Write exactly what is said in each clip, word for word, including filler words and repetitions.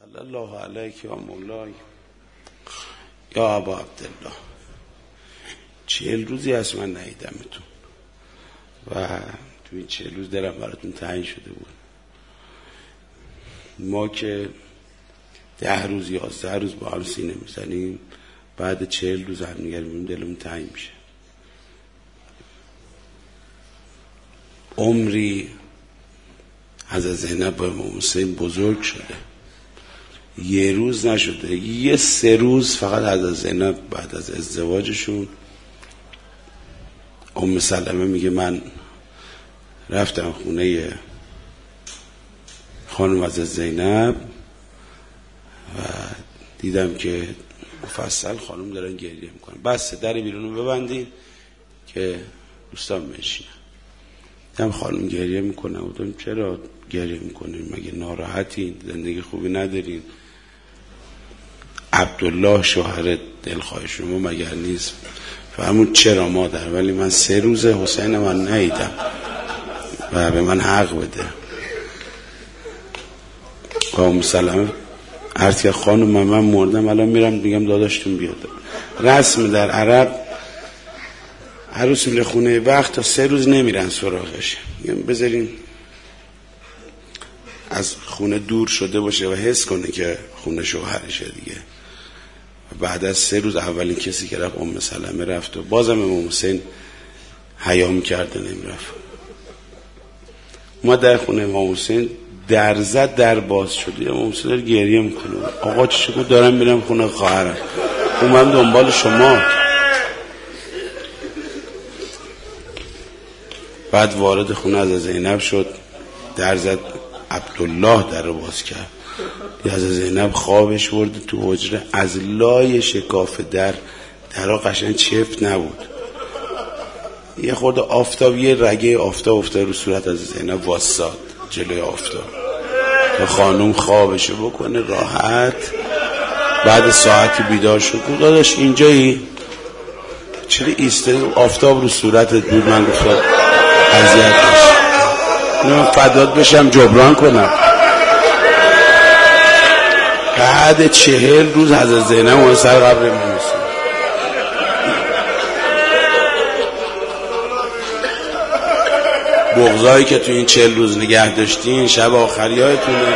صلی الله علیک یا مولای یا ابا عبدالله. چهل روزی هست من ندیدمتون و تو این چهل روز دلم براتون تنگ شده بود. ما که ده روز یازده روز با هم سینه میزنیم، بعد چهل روز هم دیگر میبینیم دلمون تنگ میشه. عمری حضرت زینب با امام حسین بزرگ شده، یه روز نشده، یه سه روز فقط حضرت زینب بعد از ازدواجشون، ام سلمه میگه من رفتم خونه خانم حضرت زینب و دیدم که مفصل خانم دارن گریه میکنن، بس در بیرونو ببندین که دوستان بشینن. دیدم خانم گریه میکنن، بودم چرا گریه میکنین؟ مگه ناراحتین؟ زندگی خوبی ندارین؟ عبدالله شوهر دلخواه شما مگر نیست؟ فهمون چرا مادر، ولی من سه روزه حسین من ندیدم و به من حق بده. ام سلمه عرض که خانم من, من مردم الان میرم میگم داداشتون بیاد. رسم در عرب عروس میره خونه وقت تا سه روز نمیرن سراغش، میگم بذارین از خونه دور شده باشه و حس کنه که خونه شوهرشه دیگه. بعد از سه روز اولین کسی که رفت ام سلمه رفت و بازم امام حسین حیا میکرده نمیرفت. ما در خونه امام حسین در زد در باز شد، امام حسین داره گریه میکنه، آقا چی شد؟ دارم میرم خونه خواهرم. اومدم دنبال شما. بعد وارد خونه از زینب شد، در زد، عبدالله در رو باز کرد. از زینب خوابش برده تو حجره، از لای شکاف در درها قشنگ چفت نبود، یه خورده آفتاب، یه رگه آفتاب افتاد رو صورت از زینب، واساد جلوی آفتاب تا خانوم خوابشو بکنه راحت. بعد ساعتی بیدار شد، گفت داداش اینجایی؟ چرا ایستادی؟ آفتاب رو صورتت بود. من گفتم اذیت بشه، من فدات بشم جبران کنم. بعد چهل روز حضرت زینب اون سر قبر امام حسین. بغضایی که تو این چهل روز نگه داشتین شب آخری هایتونه.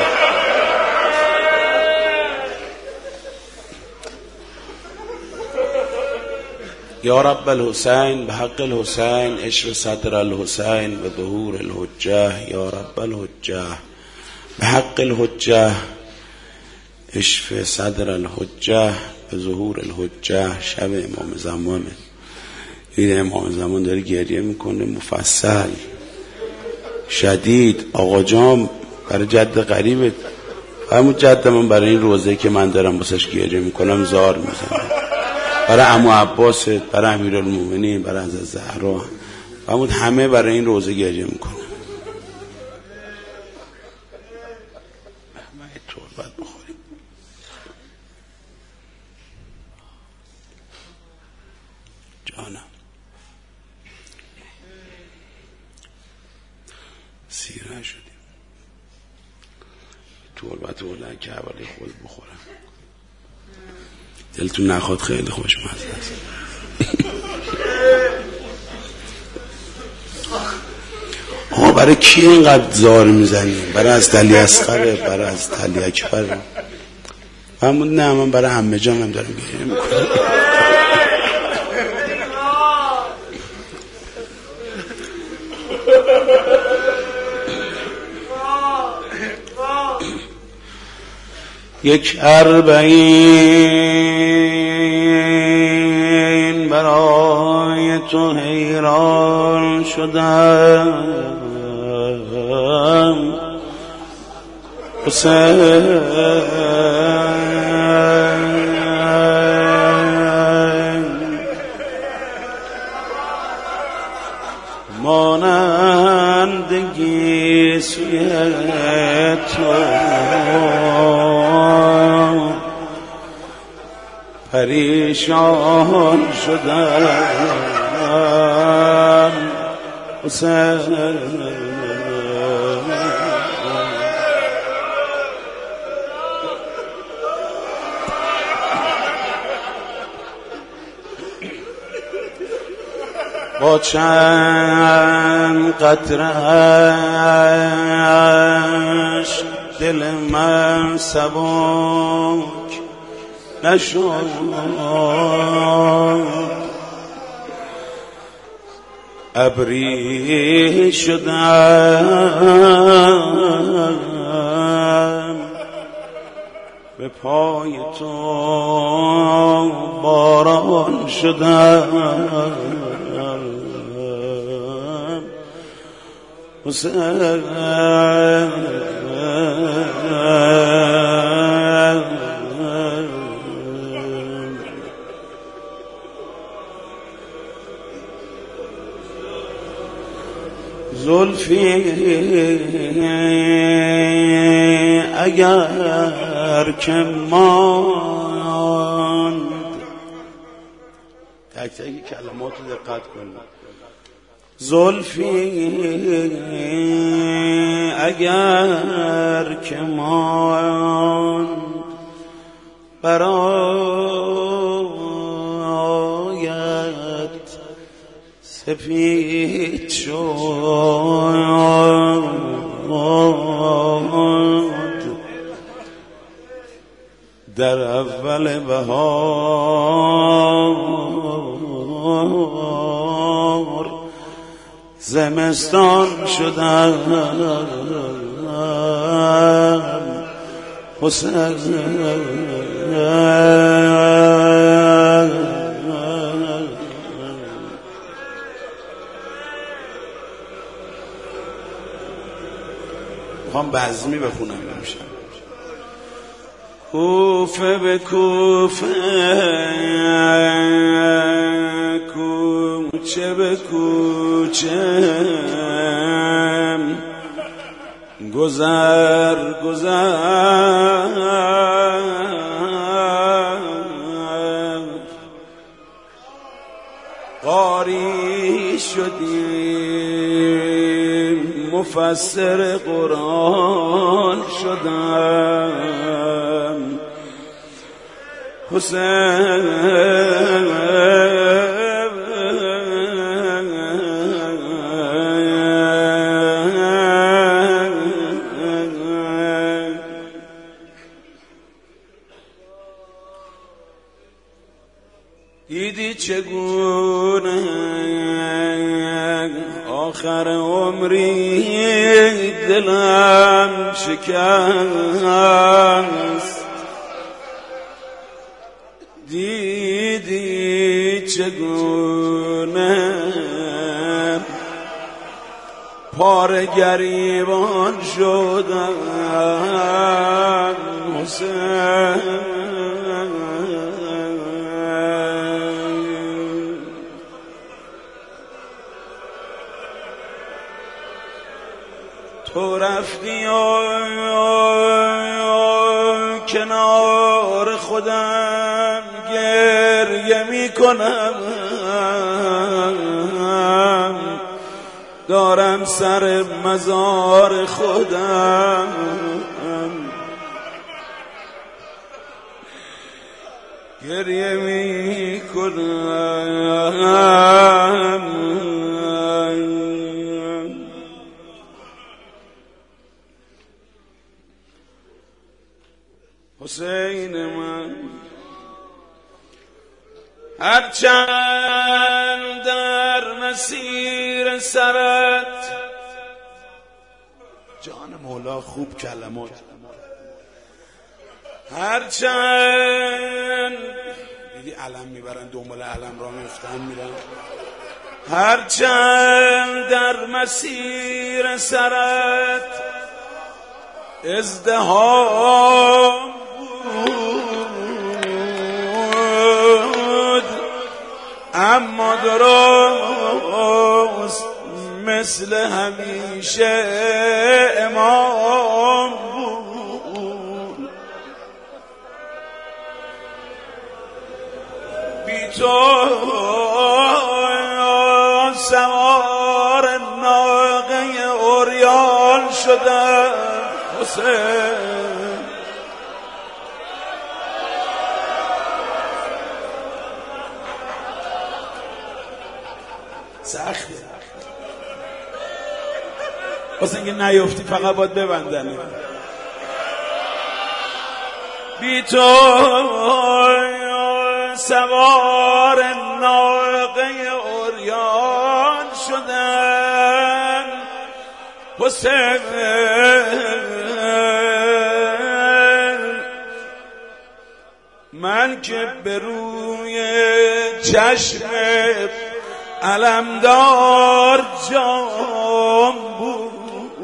یا رب الحسین بحق الحسین اشف صدر الحسین و ظهور الحجه. یا رب الحجه بحق الحجه اشف صدر الحجه و ظهور الحجه. شب امام زمانه، این امام زمان داره گریه میکنه مفصل شدید. آقا جام برای جد قریبت، همون جد من برای این روزه که من دارم باسش گریه میکنم زار میزنم، برای عمو عباست، برای امیرالمومنین، برای حضرت زهرا، همون همه برای این روزه گریه میکنم. تربت بخوریم. جانم سیر نشدیم، تربت بردن که اولی خود بخورم. دلتون نخواد، خیلی خوشمزه است. آقا برای کی اینقدر زار میزنیم؟ برای از تلی اصغره؟ برای از تلی اکبره؟ همون نه، من برای همه جانم دارم گریه میکنم. یک اربعین برای تو حیران شدم حسین، مانندگی سوی تو پریشان شدم حسین. با چند قطره‌اش دل من سبک نشد، ابری شدم به پای تو باران شدم حسین زلفی اگر که ماند، تک تک کلمات رو دقت کنید. زلفی اگر که ماند برایت سفید شد، در اول بهار زمستان شدم حسین میخوام بزمی بخونم امشب. کوفه به کوفه، کوچه به کوچه، گذر گذر قاری شدیم، مفسر قرآن شدم حسین دیدی چگونه آخر عمری دلم شکست، دیدی چگونه پاره گریبان شدم حسین تو رفتی و کنار خودم گریه می کنم، دارم سر مزار خودم گریه می کنم. حسین من هرچند در مسیر سرت، جان مولا خوب کلمات، هرچند دیدی علم میبرن دنبال علم را میفتن میرن، هرچند در مسیر سرت ازدحام اما درست مثل همیشه امام بود، بی تو سوار ناقه عریان شده حسین سخته واسه اینکه نیفتی فقط باید ببندنه. بی تو سوار ناقه عریان شدم حسین، من که به روی چشم علمدار جام بود.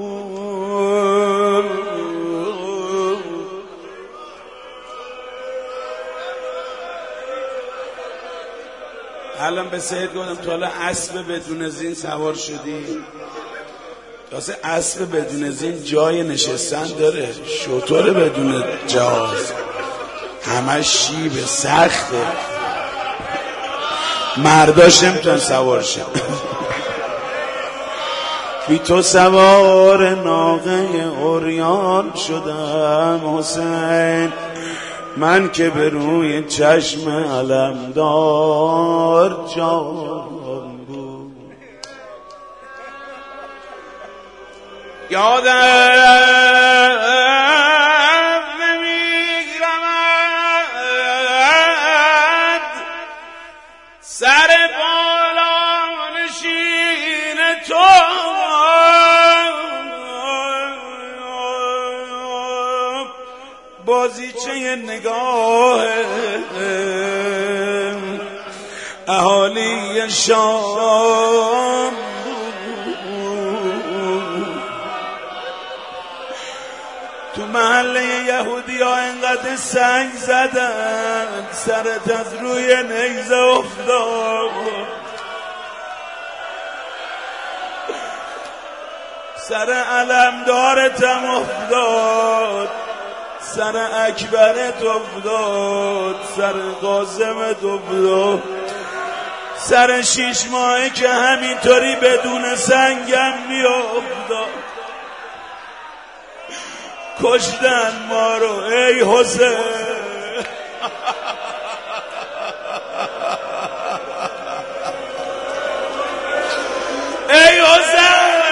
الان به سید گفتم تو حالا اسب بدون زین سوار شدی؟ واسه اسب بدون زین جای نشستن داره، شطور بدون جاز همه شیب سخته، مرداش نمیتونن سوار شد. بی تو سوار ناقه عریان شدم حسین، من که به روی چشم علمدار جان بود. یادم نمیگرمد سر بالا نشین تو، بازیچه نگاه اهالی شام، تو محله یهودی ها اینقدر سنگ زدن سرت از روی نیزه افتاد، سر علمدارتم افتاد، سر اکبرت افتاد، سر قاسمت افتاد، سر شیش ماهه که همینطوری بدون سنگم میافتاد. کشتن ما رو ای حسین، ای حسین،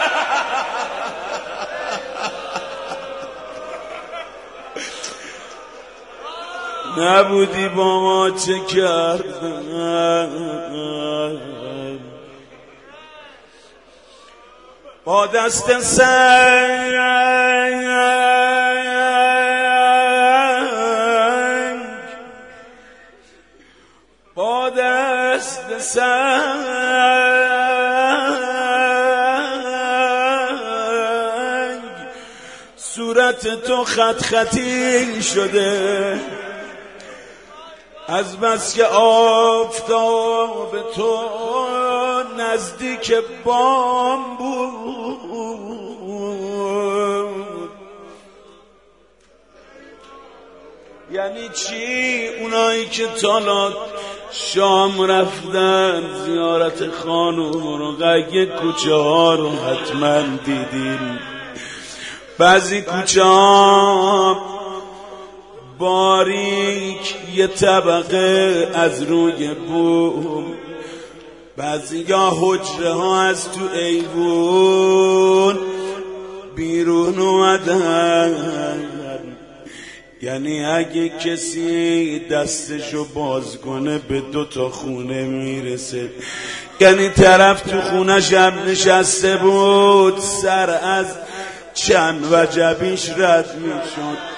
نبودی با ما چه کردن، با دست سنگ با دست سنگ صورت تو خط خطی شده، از بس که آفتاب تو نزدیک بام بود. یعنی چی؟ اونایی که تالا شام رفتن زیارت خانوم رو قگه کوچه ها رو حتما دیدیم. بعضی کوچه ها باریک یه طبقه از روی بوم، بعضی یا حجره ها از تو ایوون بیرون اومدن. یعنی اگه کسی دستشو باز کنه به دو تا خونه میرسه. یعنی طرف تو خونه شب نشسته بود سر از چند وجبیش رد میشد.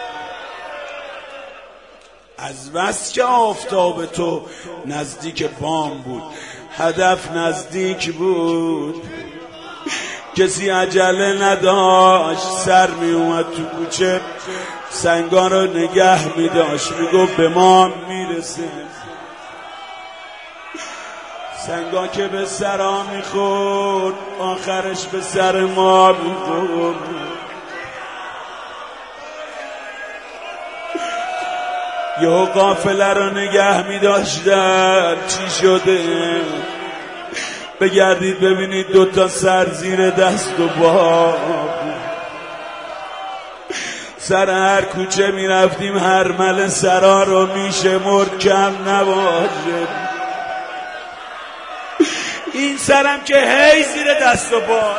از بس که آفتاب تو نزدیک بام بود، هدف نزدیک بود، کسی عجله نداشت، سر می اومد تو کوچه سنگا رو نگه می داشت، می گفت به ما میرسه. سنگا که به سرا می خورد آخرش به سر ما می خورد. یه قافله رو نگه می داشتن، چی شده؟ بگردید ببینید دوتا سر زیر دست و پا، سر هر کوچه می رفتیم هر مل سرا رو می شمرد کم نباشه. این سرم که هی زیر دست و پا.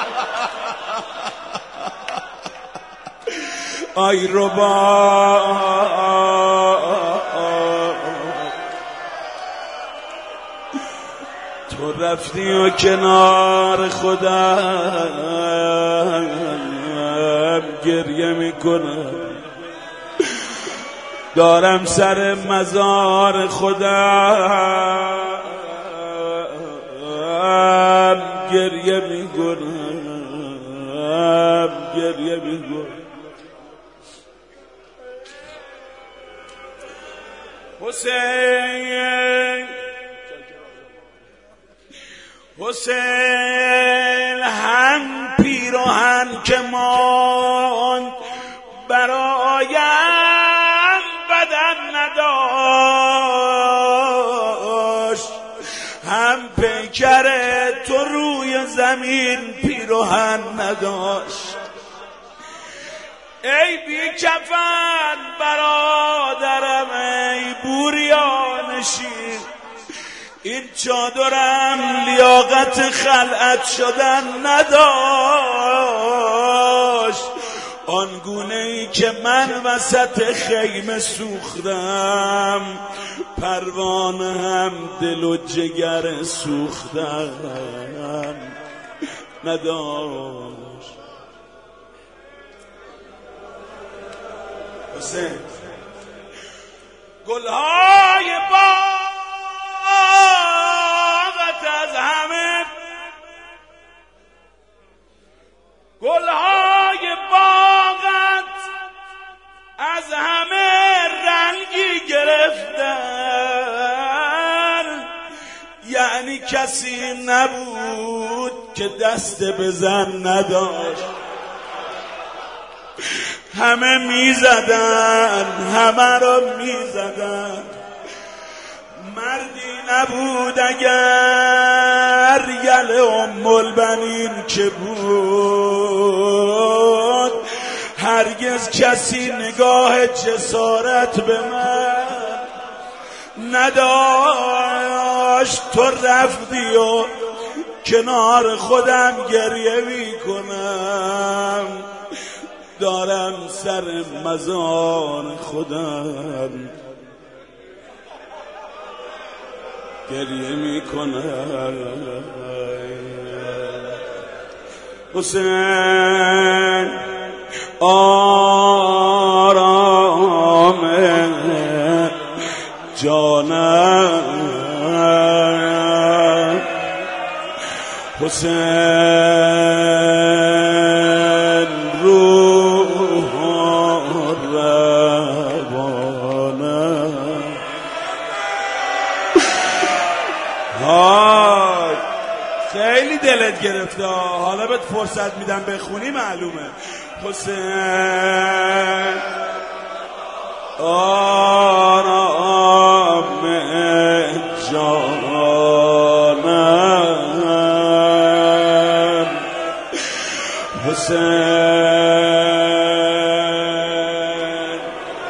آی ربا تو رفتی و کنار خودم گریه میکنم، دارم سر مزار خودم گریه میکنم، گریه میکنم. حسین حسین هم پیراهن که ماند برایم بدن نداشت، هم پیکر تو روی زمین پیراهن نداشت. ای بی کفن برادرم، ای بوریانشین، این چادرم لیاقت خلعت شدن نداشت. آنگونه ای که من وسط خیمه سوختم، پروانه هم دل و جگر سوختم نداشت. حسین گلهای باغت از همه، گلهای باغت از همه رنگی گرفتن، یعنی کسی نبود که دست بزن نداشت. همه میزدن، همه رو میزدن، مردی نبود اگر یل ام البنین که بود، هرگز کسی نگاه جسارت به من نداشت. تو رفتی و کنار خودم گریه میکنم، دارم سر مزار خودم گریه میکنم. حسین آرام جانم، حسین روح روانم. های خیلی دلت گرفته، حالا بهت فرصت میدم بخونی معلومه. حسین آرام جانم، حسین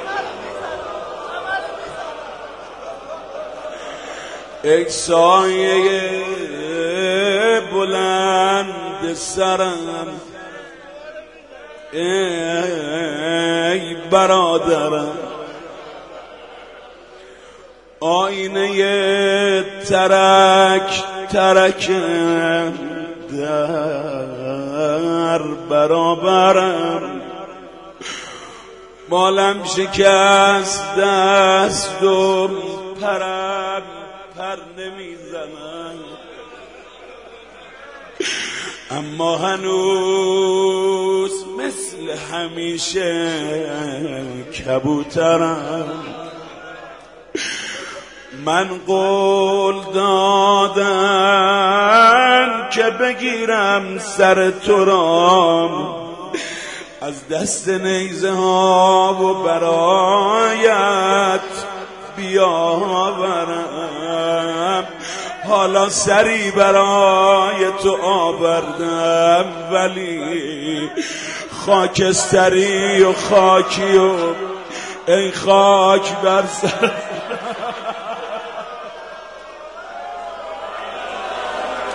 ای سایه بلند سرم، ای برادرم، آینه ترک ترک در برابرم، بالم شکست دست و پرم پر نمیزنم، اما هنوز مثل همیشه کبوترم. من قول دادم که بگیرم سر تو رام، از دست نیزه ها و برایت بیاورم. حالا سری برای تو آوردم، ولی خاکستری و خاکی و ای خاک بر سر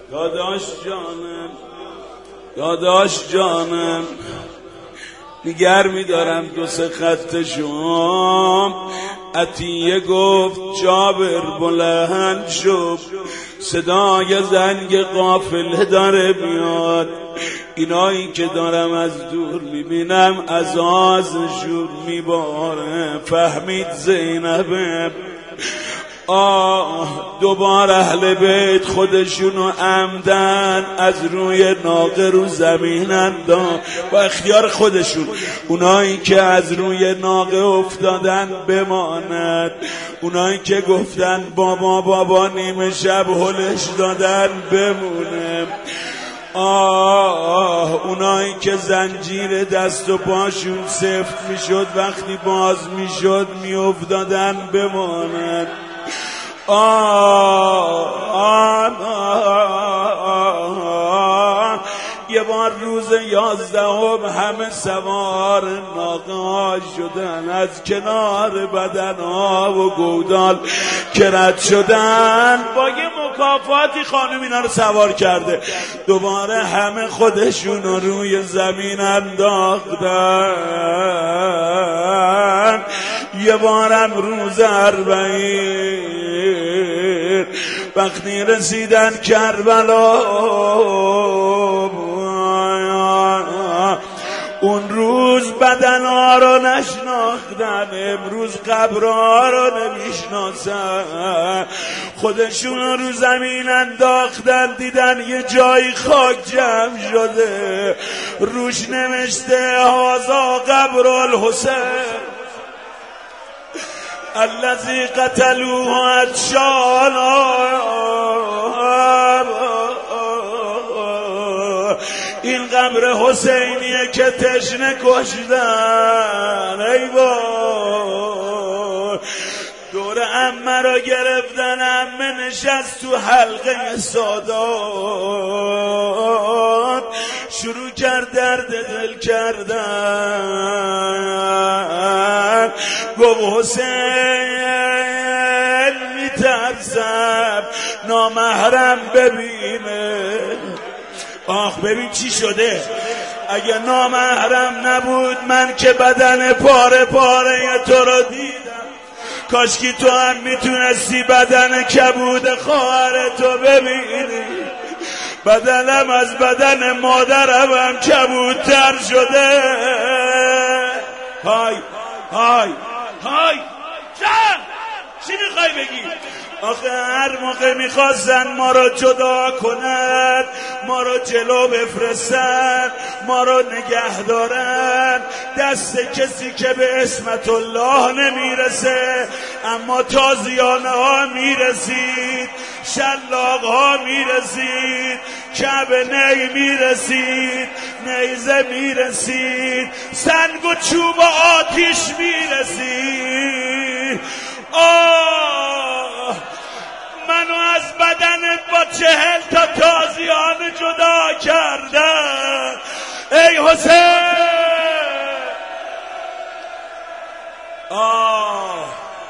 داداش جانم داداش جانم دیگر میدارم دو سه خط شام. عطیه گفت جابر بلند شد، صدای زنگ قافله داره میاد. اینایی که دارم از دور میبینم عزازشون میباره. فهمید زینبه آه دوباره اهل بیت خودشونو عمدن از روی ناقه رو زمین انداخت با اختیار خودشون. اونایی که از روی ناقه افتادن بماند، اونایی که گفتن بابا بابا نیمه شب هلش دادن بمونه. آه اونایی که زنجیر دست و پاشون سفت میشد وقتی باز میشد میافتادن بماند. آه آه آه آه یه بار روز یازدهم همه سوار ناقه ها شدن، از کنار بدن ها و گودال که رد شدن. با یه مکافاتی خانم اینا رو سوار کرده. دوباره همه خودشون رو روی زمین انداختن. یه بارم روز اربعین وقتی رسیدن کربلا، اون روز بدنها رو نشناختن، امروز قبرها رو نمیشناسن. خودشون رو زمین انداختن، دیدن یه جایی خاک جمع شده، روش نوشته هذا قبر الحسین الذی قتلوه عطشان. این قبر حسینیه که تشنه کشتن. ای وای دور عمه را گرفتن، عمه نشست تو حلقه سادات، شروع کرد درد دل کردن. گفت حسین میترسم نامحرم ببینه. آخ ببین چی شده، اگه نامحرم نبود من که بدن پاره پاره تو رو دیدم. کاشکی تو هم میتونستی بدن کبود خواهر تو ببینی. بدنم از بدن مادرم هم کبودتر شده. های های های جان چی میخوای بگی؟ آخه هر موقع میخواستن ما رو جدا کنن، ما رو جلو بفرستن، ما رو نگه دارن، دست کسی که به اسمت الله نمیرسه اما تازیانه ها میرسید، شلاق ها میرسید، کعب نی میرسید، نیزه میرسید، سنگ و چوب و آتیش میرسید. آه منو از بدن با چهل تا تازیانه جدا کردن. ای حسین آه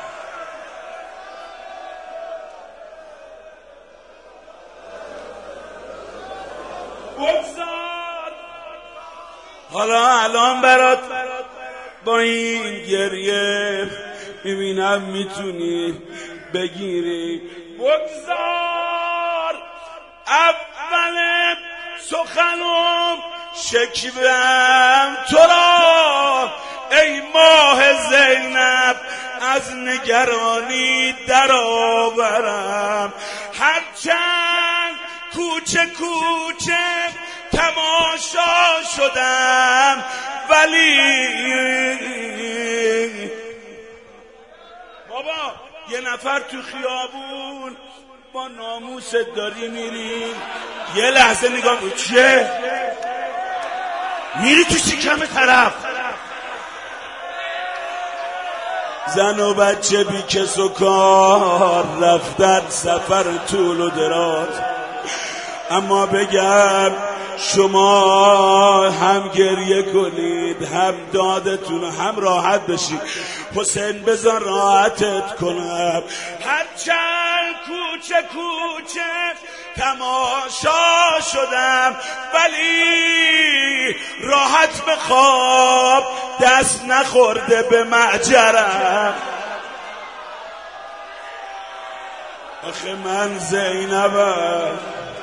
بگذار حالا الان برات با این گریه میبینم میتونی بگیری. بگذار اول سخنم شکوم تو را ای ماه زینب، از نگرانی در آورم. هرچند کوچه کوچه تماشا شدم ولی بابا یه نفر تو خیابون با ناموست داری میری، یه لحظه نگاه کن چیه؟ میری تو شکم طرف، زن و بچه بی کس و کار رفتن سفر طول و دراز. اما بگم شما هم گریه کنید، هم دادتون هم راحت بشید. حسین بذار راحتت کنم. هرچند کوچه کوچه تماشا شدم، ولی راحت به خواب دست نخورده به معجرم. آخه من زینبم،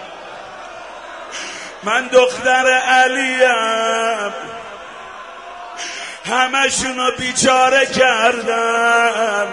من دختر علیم، همشونو بیچاره کردم،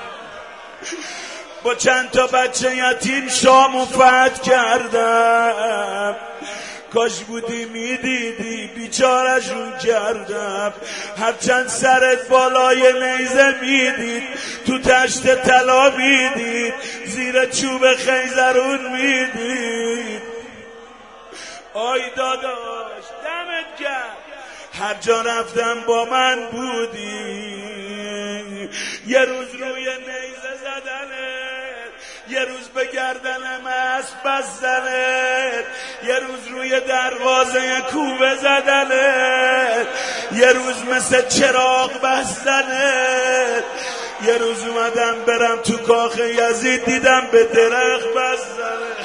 با چند تا بچه یتیم شامو فتح کردم. کاش بودی میدیدی بیچارشون کردم. هرچند سرت بالای نیزه میدید، تو تشت طلا میدید، زیر چوب خیزرون میدید. آی داداش دمت گرم، هر جا رفتم با من بودی. یه روز روی نیزه زدنت، یه روز به گردنم اسب بستنت، یه روز روی دروازه کوبه زدنت، یه روز مثل چراغ بستنت، یه روز اومدم برم تو کاخ یزید دیدم به درخت بستنت.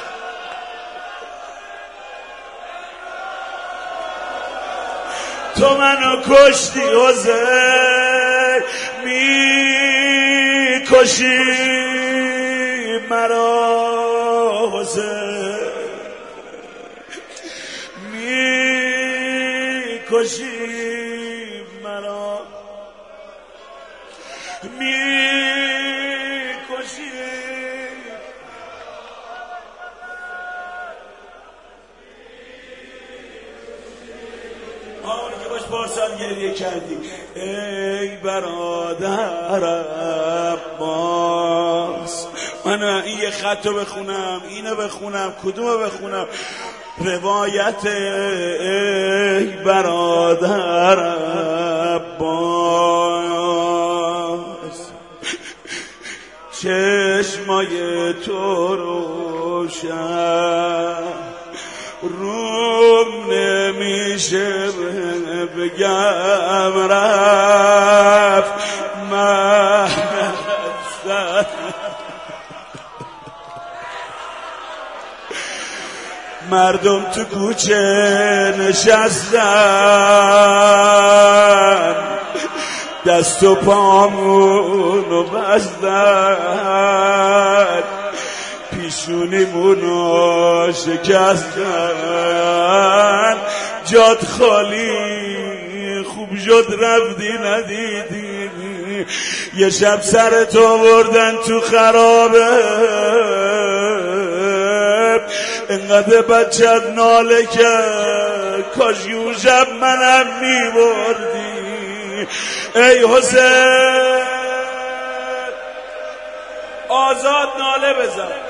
تو منو کشتی حسین، می کشی مرا حسین، می کشی مرا، می کشی. آن که باش پارسال گریه کردی ای برادر عباس. من این یه خطو بخونم، اینو بخونم، کدومو بخونم؟ روایت ای برادر عباس، چشمای تو روشن، روم نمیشه بگم رفت مهدن. مردم تو کوچه نشستن، دست و پامونو بستن، پیشونیمونو شکستن. جاد خالی خوب شد رفتی ندیدی، یه شب سرتو بردن تو خرابه، انقدر بچت ناله کرد کاش یون شب منم میبردی. ای حسین آزاد ناله بزن.